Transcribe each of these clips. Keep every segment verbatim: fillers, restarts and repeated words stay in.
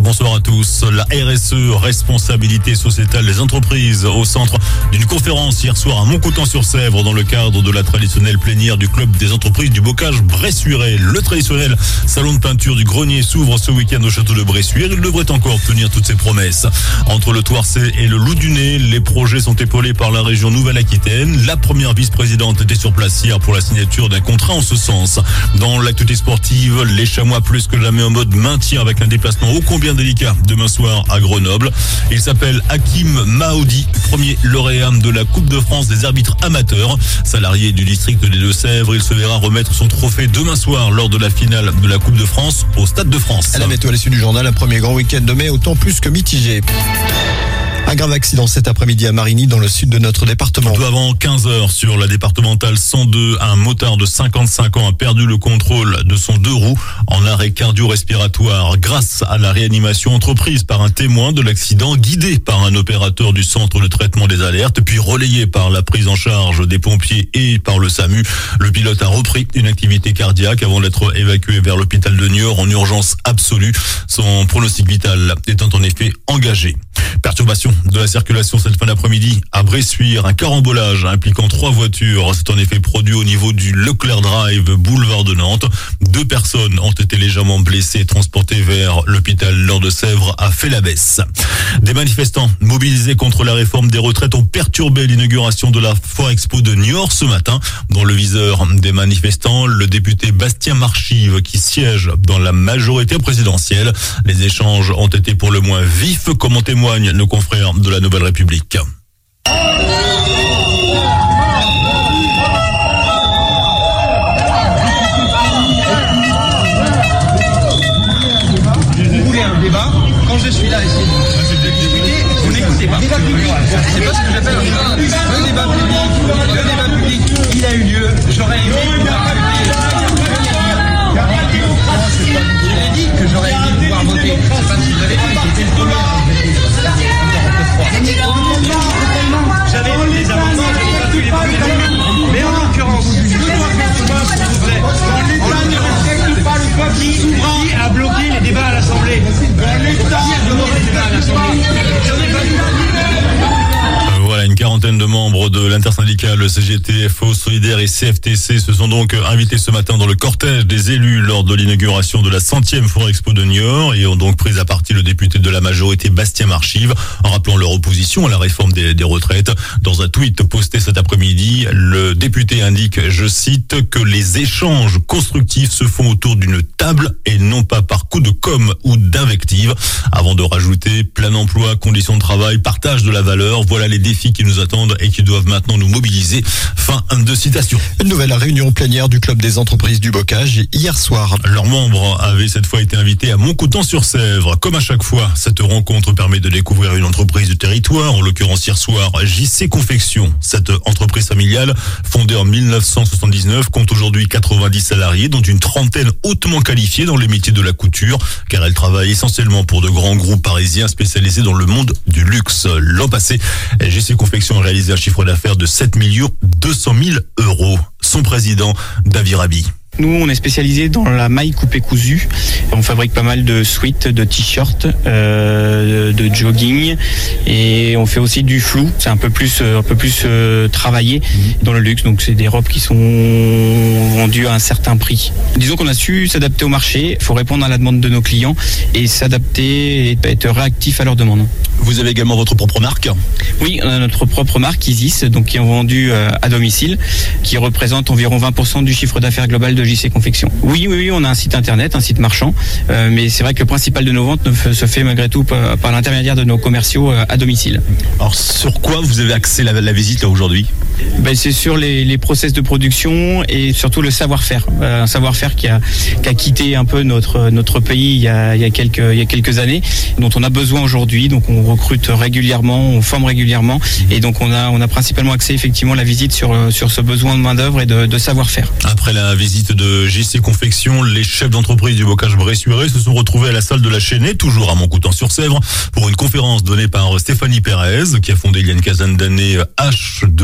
Bonsoir à tous. La R S E, responsabilité sociétale des entreprises, au centre d'une conférence hier soir à Montcoutan-sur-Sèvre dans le cadre de la traditionnelle plénière du club des entreprises du bocage Bressuiret. Le traditionnel salon de peinture du grenier s'ouvre ce week-end au château de Bressuire. Il devrait encore tenir toutes ses promesses. Entre le Thouarcet et le Loup du Nez, les projets sont épaulés par la région Nouvelle-Aquitaine. La première vice-présidente était sur place hier pour la signature d'un contrat en ce sens. Dans l'actualité sportive, les Chamois plus que jamais en mode maintien avec un déplacement ô combien délicat demain soir à Grenoble. Il s'appelle Hakim Maoudi, premier lauréat de la Coupe de France des arbitres amateurs. Salarié du district des Deux-Sèvres, il se verra remettre son trophée demain soir lors de la finale de la Coupe de France au Stade de France. À la météo à l'issue du journal, un premier grand week-end de mai autant plus que mitigé. Un grave accident cet après-midi à Marigny dans le sud de notre département. Tout avant quinze heures sur la départementale cent deux, un motard de cinquante-cinq ans a perdu le contrôle de son deux roues en arrêt cardio-respiratoire grâce à la réanimation entreprise par un témoin de l'accident, guidé par un opérateur du centre de traitement des alertes, puis relayé par la prise en charge des pompiers et par le SAMU. Le pilote a repris une activité cardiaque avant d'être évacué vers l'hôpital de Niort en urgence absolue. Son pronostic vital étant en effet engagé. Perturbation de la circulation cette fin d'après-midi à Bressuire. Un carambolage impliquant trois voitures s'est en effet produit au niveau du Leclerc Drive, boulevard de Nantes. Deux personnes ont été légèrement blessées et transportées vers l'hôpital Laure de Sèvres à Félabès. Des manifestants mobilisés contre la réforme des retraites ont perturbé l'inauguration de la Foire Expo de Niort ce matin. Dans le viseur des manifestants, le député Bastien Marchive qui siège dans la majorité présidentielle. Les échanges ont été pour le moins vifs, comme en témoignent nos confrères de la Nouvelle République. Vous voulez un débat, quand je suis là ici, discuter, vous n'écoutez pas. C'est pas ce que j'appelle un débat. Le débat public, le débat public, il a eu lieu, j'aurais aimé pouvoir voter. Je l'ai dit que j'aurais aimé pouvoir voter. Je sais pas si vous avez vu, j'étais le premier à voter. J'avais les amendements, j'avais pas tous les premiers. Mais en l'occurrence, je dois faire ce vote, s'il vous plaît. On ne respecte pas le peuple qui a bloqué les débats à l'Assemblée. Qui a bloqué les débats à l'Assemblée. J'en ai pas vu. Voilà, une quarantaine de membres de l'intersyndicale C G T, F O, Solidaire et C F T C se sont donc invités ce matin dans le cortège des élus lors de l'inauguration de la centième Foire Expo de Niort et ont donc pris à partie le député de la majorité Bastien Marchive en rappelant leur opposition à la réforme des, des retraites. Dans un tweet posté cet après-midi, le député indique, je cite, que les échanges constructifs se font autour d'une table et non pas par coup de com' ou d'invective. Avant de rajouter plein emploi, conditions de travail, partage de la valeur, voilà les défis qui nous attendent et qui doivent maintenant nous mobiliser. Fin de citation. Une nouvelle réunion plénière du club des entreprises du bocage hier soir. Leurs membres avaient cette fois été invités à Montcoutan-sur-Sèvre. Comme à chaque fois, cette rencontre permet de découvrir une entreprise du territoire, en l'occurrence hier soir, J C Confection. Cette entreprise familiale, fondée en mille neuf cent soixante-dix-neuf, compte aujourd'hui quatre-vingt-dix salariés, dont une trentaine hautement qualifiés dans les métiers de la couture, car elle travaille essentiellement pour de grands groupes parisiens spécialisés dans le monde du luxe. L'an passé, J C Confection a réalisé un chiffre d'affaires de sept millions deux cent mille euros. Son président, David Rabi. Nous, on est spécialisé dans la maille coupée cousue. On fabrique pas mal de sweats, de t-shirts, euh, de jogging, et on fait aussi du flou. C'est un peu plus, un peu plus euh, travaillé dans le luxe. Donc, c'est des robes qui sont vendues à un certain prix. Disons qu'on a su s'adapter au marché. Il faut répondre à la demande de nos clients et s'adapter et être réactif à leurs demandes. Vous avez également votre propre marque ? Oui, on a notre propre marque Isis, donc qui est vendue euh, à domicile, qui représente environ vingt pour cent du chiffre d'affaires global de J C Confection. Oui, oui, oui, on a un site internet, un site marchand, euh, mais c'est vrai que le principal de nos ventes se fait malgré tout par, par l'intermédiaire de nos commerciaux euh, à domicile. Alors, sur quoi vous avez axé la, la visite là aujourd'hui ? Ben, c'est sur les, les process de production et surtout le savoir-faire. Euh, un savoir-faire qui a, qui a quitté un peu notre, notre pays il y, a, il, y a quelques, il y a quelques années, dont on a besoin aujourd'hui. Donc on recrute régulièrement, on forme régulièrement, et donc on a, on a principalement axé effectivement la visite sur, sur ce besoin de main-d'œuvre et de, de savoir-faire. Après la visite de J C Confection, les chefs d'entreprise du bocage Bressuiret se sont retrouvés à la salle de la Chênaie, toujours à Montcoutan-sur-Sèvre, pour une conférence donnée par Stéphanie Pérez, qui a fondé il y a une quinzaine d'années H deux O.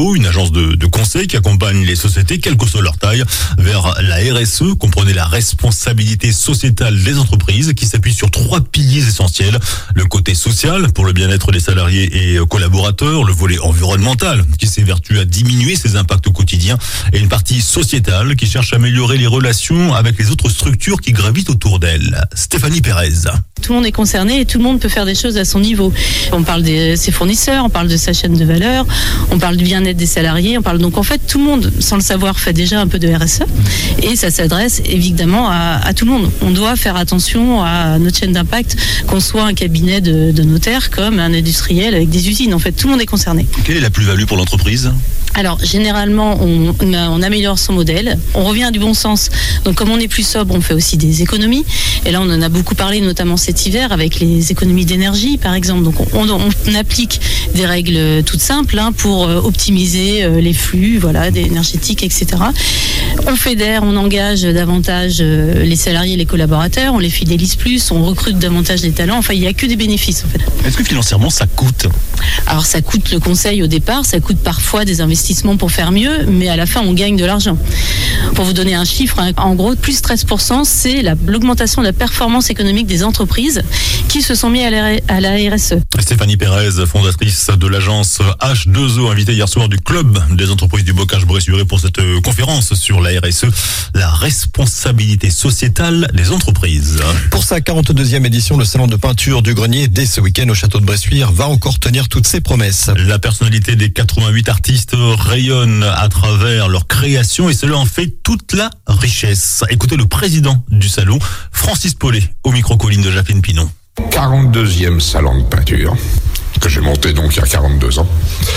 Pro, une agence de, de conseil qui accompagne les sociétés, quelle que soit leur taille, vers la R S E, comprenez la responsabilité sociétale des entreprises, qui s'appuie sur trois piliers essentiels. Le côté social, pour le bien-être des salariés et collaborateurs, le volet environnemental, qui s'évertue à diminuer ses impacts au quotidien, et une partie sociétale, qui cherche à améliorer les relations avec les autres structures qui gravitent autour d'elle. Stéphanie Pérez. Tout le monde est concerné et tout le monde peut faire des choses à son niveau. On parle de ses fournisseurs, on parle de sa chaîne de valeur, on parle du bien-être des salariés, on parle donc en fait tout le monde, sans le savoir, fait déjà un peu de R S E et ça s'adresse évidemment à, à tout le monde. On doit faire attention à notre chaîne d'impact, qu'on soit un cabinet de, de notaire comme un industriel avec des usines. En fait, tout le monde est concerné. Quelle est la plus-value pour l'entreprise ? Alors, généralement, on, on améliore son modèle. On revient à du bon sens. Donc, comme on est plus sobre, on fait aussi des économies. Et là, on en a beaucoup parlé, notamment cet hiver, avec les économies d'énergie, par exemple. Donc, on, on, on applique des règles toutes simples hein, pour optimiser les flux, voilà, énergétiques, et cetera. On fédère, on engage davantage les salariés et les collaborateurs. On les fidélise plus, on recrute davantage des talents. Enfin, il n'y a que des bénéfices, en fait. Est-ce que financièrement, ça coûte ? Alors, ça coûte le conseil au départ. Ça coûte parfois des investissements pour faire mieux, mais à la fin, on gagne de l'argent. Pour vous donner un chiffre, hein, en gros, plus treize pour cent, c'est la, l'augmentation de la performance économique des entreprises qui se sont mis à la, à la R S E. Stéphanie Pérez, fondatrice de l'agence H deux O, invitée hier soir du club des entreprises du Bocage-Bressuire pour cette conférence sur la R S E, la responsabilité sociétale des entreprises. Pour sa quarante-deuxième édition, le salon de peinture du Grenier, dès ce week-end au château de Bressuire, va encore tenir toutes ses promesses. La personnalité des quatre-vingt-huit artistes rayonne à travers leur création et cela en fait toute la richesse. Écoutez le président du salon, Francis Paulet, au micro-colline de Jacqueline Pinon. quarante-deuxième salon de peinture, que j'ai monté donc il y a quarante-deux ans.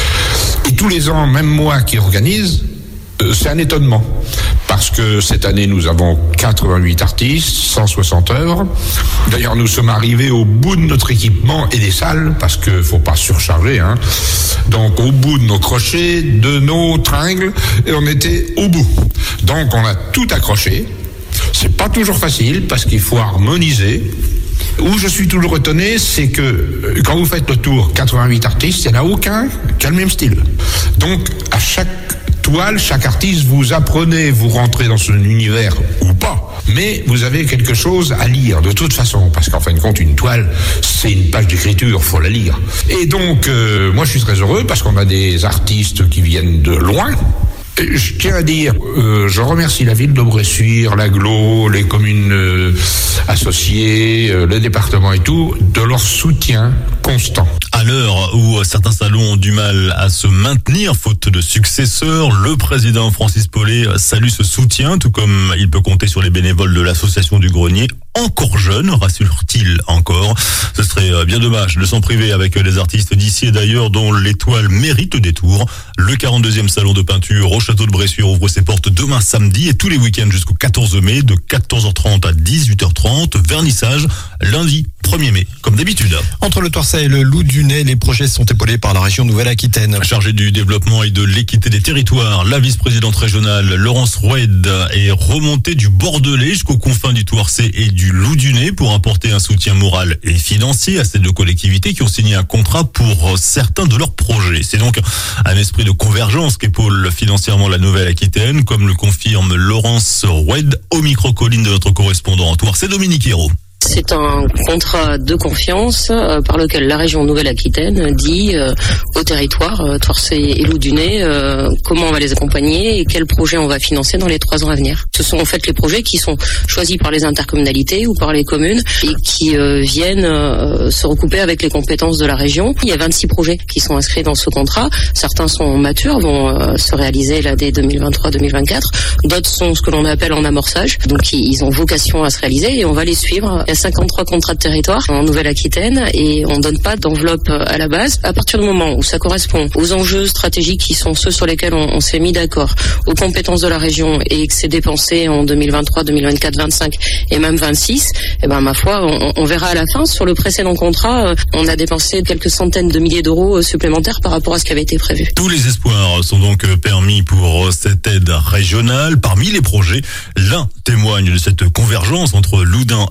Et tous les ans, même moi qui organise, euh, c'est un étonnement. Parce que cette année, nous avons quatre-vingt-huit artistes, cent soixante œuvres. D'ailleurs, nous sommes arrivés au bout de notre équipement et des salles, parce qu'il faut pas surcharger, hein. Donc, au bout de nos crochets, de nos tringles, et on était au bout. Donc, on a tout accroché. C'est pas toujours facile, parce qu'il faut harmoniser. Où je suis toujours étonné, c'est que quand vous faites le tour quatre-vingt-huit artistes, il n'y en a aucun qui a le même style. Donc, à chaque toile, chaque artiste, vous apprenez, vous rentrez dans son univers ou pas, mais vous avez quelque chose à lire de toute façon, parce qu'en fin de compte, une toile, c'est une page d'écriture, faut la lire. Et donc, euh, moi je suis très heureux parce qu'on a des artistes qui viennent de loin. Et je tiens à dire, euh, je remercie la ville de Bressuire, l'Agglo, les communes euh, associées, euh, le département et tout, de leur soutien constant. À l'heure où certains salons ont du mal à se maintenir faute de successeurs, le président Francis Paulet salue ce soutien, tout comme il peut compter sur les bénévoles de l'association du Grenier, encore jeune, rassure-t-il encore. Ce serait bien dommage de s'en priver avec les artistes d'ici et d'ailleurs dont l'étoile mérite le détour. Le quarante-deuxième salon de peinture au château de Bressuire ouvre ses portes demain samedi et tous les week-ends jusqu'au quatorze mai de quatorze heures trente à dix-huit heures trente. Vernissage lundi premier mai, comme d'habitude. Entre le Toirçay et le Loup-du-Nez, les projets sont épaulés par la région Nouvelle-Aquitaine. Chargée du développement et de l'équité des territoires, la vice-présidente régionale Laurence Roued est remontée du Bordelais jusqu'aux confins du Toirçay et du Loup-du-Nez pour apporter un soutien moral et financier à ces deux collectivités qui ont signé un contrat pour certains de leurs projets. C'est donc un esprit de convergence qu'épaule financièrement la Nouvelle-Aquitaine, comme le confirme Laurence Roued au micro-colline de notre correspondant en Toirçay, Dominique Hérault. C'est un contrat de confiance euh, par lequel la région Nouvelle-Aquitaine dit euh, au territoire, euh, Toirçay et Loup-du-Nez, euh, comment on va les accompagner et quels projets on va financer dans les trois ans à venir. Ce sont en fait les projets qui sont choisis par les intercommunalités ou par les communes et qui euh, viennent euh, se recouper avec les compétences de la région. Il y a vingt-six projets qui sont inscrits dans ce contrat. Certains sont matures, vont euh, se réaliser là dès deux mille vingt-trois deux mille vingt-quatre. D'autres sont ce que l'on appelle en amorçage. Donc ils ont vocation à se réaliser et on va les suivre. Il y a cinquante-trois contrats de territoire en Nouvelle-Aquitaine et on ne donne pas d'enveloppe à la base. À partir du moment où ça correspond aux enjeux stratégiques qui sont ceux sur lesquels on, on s'est mis d'accord, aux compétences de la région et que c'est dépensé en deux mille vingt-trois, deux mille vingt-quatre, vingt-cinq et même vingt-six, et ben ma foi, on, on verra à la fin. Sur le précédent contrat, on a dépensé quelques centaines de milliers d'euros supplémentaires par rapport à ce qui avait été prévu. Tous les espoirs sont donc permis pour cette aide régionale. Parmi les projets, l'un témoigne de cette convergence entre Loudun et Thouars.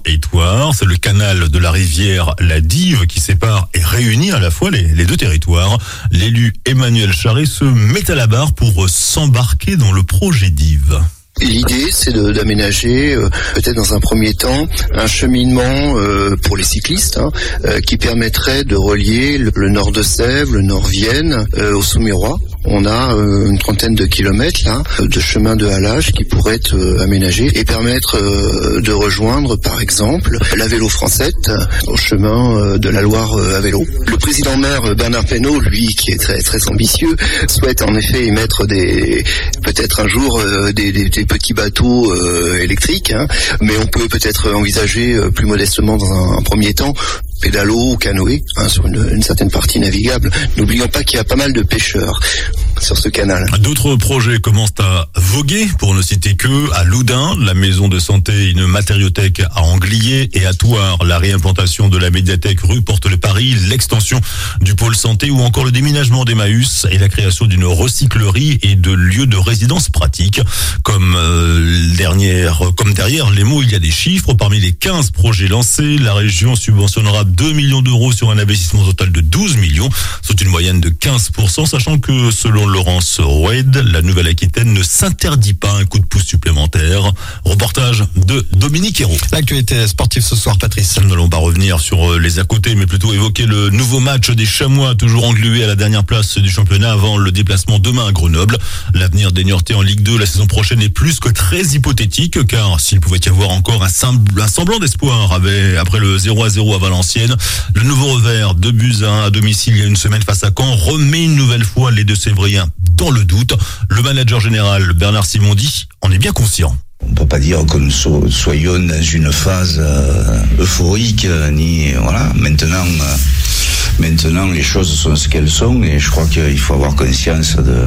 territoire. C'est le canal de la rivière la Dive qui sépare et réunit à la fois les, les deux territoires. L'élu Emmanuel Charret se met à la barre pour s'embarquer dans le projet Dive. L'idée, c'est de, d'aménager, euh, peut-être dans un premier temps, un cheminement euh, pour les cyclistes hein, euh, qui permettrait de relier le, le nord de Sèvres, le nord Vienne, euh, au Saumurois. On a euh, une trentaine de kilomètres là, de chemin de halage qui pourraient être euh, aménagés et permettre euh, de rejoindre, par exemple, la Vélo Francette au chemin euh, de la Loire euh, à vélo. Le président-maire Bernard Peynaud, lui, qui est très très ambitieux, souhaite en effet y mettre des, peut-être un jour euh, des, des, des petits bateaux euh, électriques, hein, mais on peut peut-être envisager euh, plus modestement dans un, un premier temps pédalo ou canoë hein, sur une, une certaine partie navigable. N'oublions pas qu'il y a pas mal de pêcheurs sur ce canal. D'autres projets commencent à voguer, pour ne citer que à Loudun, la maison de santé, une matériothèque à Anglier, et à Thouars, la réimplantation de la médiathèque rue Porte-le-Paris, l'extension du pôle santé ou encore le déménagement d'Emmaüs et la création d'une recyclerie et de lieux de résidence pratiques. Comme, euh, dernière, comme derrière les mots, il y a des chiffres. Parmi les quinze projets lancés, la région subventionnera deux millions d'euros sur un investissement total de douze millions, soit une moyenne de quinze pour cent, sachant que selon Laurence Wade, la Nouvelle-Aquitaine ne s'interdit pas un coup de pouce supplémentaire. Reportage de Dominique Hérault. L'actualité sportive ce soir, Patrice. Nous n'allons pas revenir sur les à côté, mais plutôt évoquer le nouveau match des Chamois, toujours englués à la dernière place du championnat avant le déplacement demain à Grenoble. L'avenir des Niortais en Ligue deux la saison prochaine est plus que très hypothétique, car s'il pouvait y avoir encore un, un semblant d'espoir avec, après le zéro à zéro à Valenciennes, le nouveau revers de buts à un à domicile il y a une semaine face à Caen remet une nouvelle fois les deux Sévriens dans le doute. Le manager général Bernard Simondi en est bien conscient. On ne peut pas dire que nous so- soyons dans une phase euh, euphorique, euh, ni voilà. Maintenant, euh, maintenant les choses sont ce qu'elles sont, et je crois qu'il faut avoir conscience de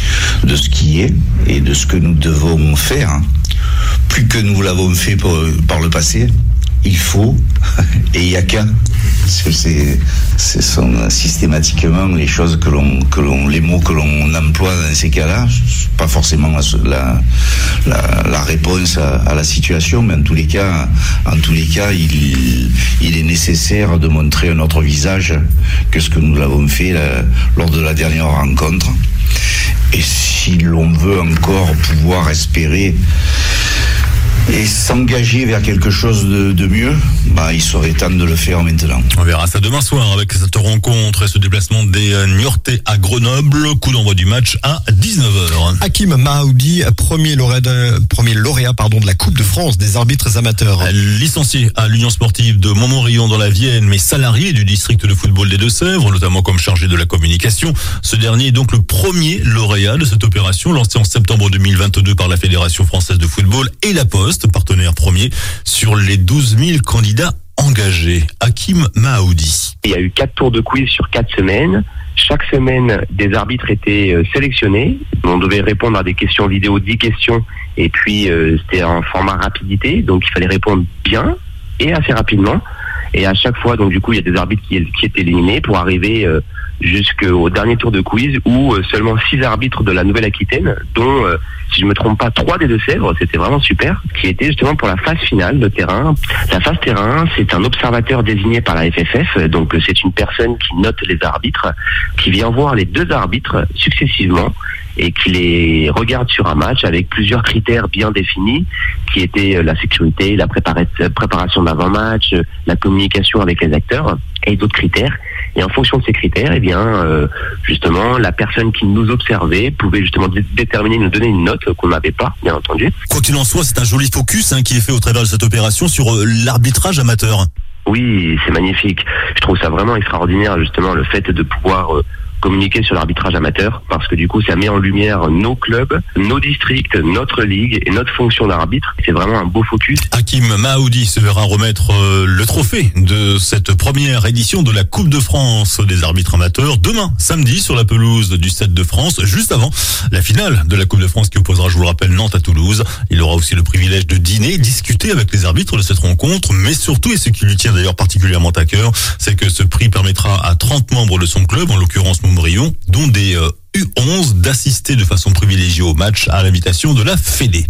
de ce qui est et de ce que nous devons faire. Plus que nous l'avons fait pour, par le passé, il faut et il y a qu'à. C'est, ce sont systématiquement les choses que l'on, que l'on, les mots que l'on emploie dans ces cas-là, pas forcément la, la, la réponse à, à la situation, mais en tous les cas, en tous les cas, il, il est nécessaire de montrer un autre visage que ce que nous l'avons fait là, lors de la dernière rencontre. Et si l'on veut encore pouvoir espérer et s'engager vers quelque chose de, de mieux, bah, il serait temps de le faire maintenant. On verra ça demain soir avec cette rencontre et ce déplacement des Niortais à Grenoble. Coup d'envoi du match à dix-neuf heures. Hakim Mahoudi, premier lauréat, de, premier lauréat pardon, de la Coupe de France des arbitres amateurs. Licencié à l'Union sportive de Montmorillon dans la Vienne, mais salarié du district de football des Deux-Sèvres, notamment comme chargé de la communication. Ce dernier est donc le premier lauréat de cette opération lancée en septembre deux mille vingt-deux par la Fédération française de football et la Poste, partenaire premier, sur les douze mille candidats engagés. Hakim Mahoudi. Il y a eu quatre tours de quiz sur quatre semaines. Chaque semaine, des arbitres étaient sélectionnés. On devait répondre à des questions vidéo, dix questions, et puis euh, c'était un format rapidité, donc il fallait répondre bien et assez rapidement. Et à chaque fois, donc du coup, il y a des arbitres qui, qui étaient éliminés pour arriver euh, jusqu'au dernier tour de quiz où euh, seulement six arbitres de la Nouvelle-Aquitaine, dont, euh, si je me trompe pas, trois des Deux-Sèvres, c'était vraiment super, qui étaient justement pour la phase finale de terrain. La phase terrain, c'est un observateur désigné par la F F F, donc euh, c'est une personne qui note les arbitres, qui vient voir les deux arbitres successivement et qui les regarde sur un match avec plusieurs critères bien définis, qui étaient la sécurité, la prépara- préparation d'avant-match, la communication avec les acteurs et d'autres critères. Et en fonction de ces critères, eh bien, euh, justement, la personne qui nous observait pouvait justement dé- déterminer, nous donner une note qu'on n'avait pas, bien entendu. Quoi qu'il en soit, c'est un joli focus hein, qui est fait au travers de cette opération sur euh, l'arbitrage amateur. Oui, c'est magnifique. Je trouve ça vraiment extraordinaire, justement, le fait de pouvoir euh, communiquer sur l'arbitrage amateur, parce que du coup ça met en lumière nos clubs, nos districts, notre ligue et notre fonction d'arbitre. C'est vraiment un beau focus. Hakim Mahoudi se verra remettre euh, le trophée de cette première édition de la Coupe de France des arbitres amateurs demain, samedi, sur la pelouse du Stade de France, juste avant la finale de la Coupe de France qui opposera, je vous le rappelle, Nantes à Toulouse. Il aura aussi le privilège de dîner, discuter avec les arbitres de cette rencontre, mais surtout, et ce qui lui tient d'ailleurs particulièrement à cœur, c'est que ce prix permettra à trente membres de son club, en l'occurrence Montmorillon, dont des euh, U onze, d'assister de façon privilégiée au match à l'invitation de la Fédé.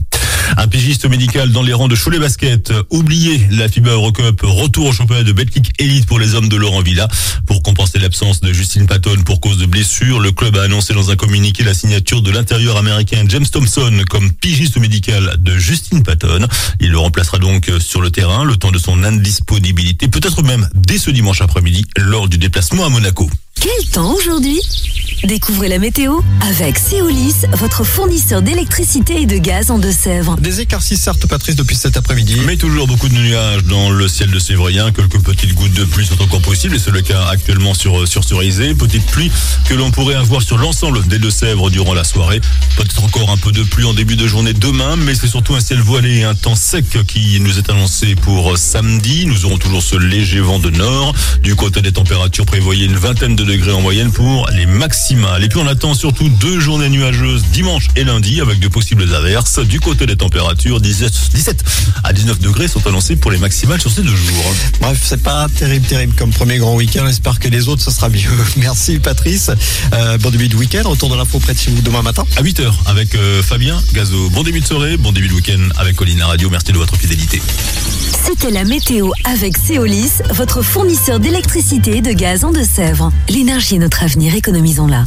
Un pigiste médical dans les rangs de Cholet Basket. Oubliez la FIBA Eurocup. Retour au championnat de Betclic Elite pour les hommes de Laurent Villa. Pour compenser l'absence de Justine Patton pour cause de blessure, le club a annoncé dans un communiqué la signature de l'intérieur américain James Thompson comme pigiste médical de Justine Patton. Il le remplacera donc sur le terrain le temps de son indisponibilité, peut-être même dès ce dimanche après-midi lors du déplacement à Monaco. Quel temps aujourd'hui ? Découvrez la météo avec Céolis, votre fournisseur d'électricité et de gaz en Deux-Sèvres. Des éclaircies certes, Patrice, depuis cet après-midi. Mais toujours beaucoup de nuages dans le ciel de Sévrien. Quelques petites gouttes de pluie sont encore possibles et c'est le cas actuellement sur, sur Cerisay. Petite pluie que l'on pourrait avoir sur l'ensemble des Deux-Sèvres durant la soirée. Peut-être encore un peu de pluie en début de journée demain, mais c'est surtout un ciel voilé et un temps sec qui nous est annoncé pour samedi. Nous aurons toujours ce léger vent de nord. Du côté des températures, prévoyez une vingtaine de degrés en moyenne pour les maximales. Et puis on attend surtout deux journées nuageuses dimanche et lundi avec de possibles averses. Du côté des températures, dix-sept à dix-neuf degrés sont annoncés pour les maximales sur ces deux jours. Bref, c'est pas terrible, terrible comme premier grand week-end. J'espère que les autres, ce sera mieux. Merci Patrice. Euh, bon début de week-end. Retour de l'info près de chez vous demain matin. À huit heures avec euh, Fabien Gazo. Bon début de soirée, bon début de week-end avec Colline Radio. Merci de votre fidélité. C'était la météo avec Céolis, votre fournisseur d'électricité et de gaz en Deux-Sèvres. L'énergie est notre avenir, économisons-la.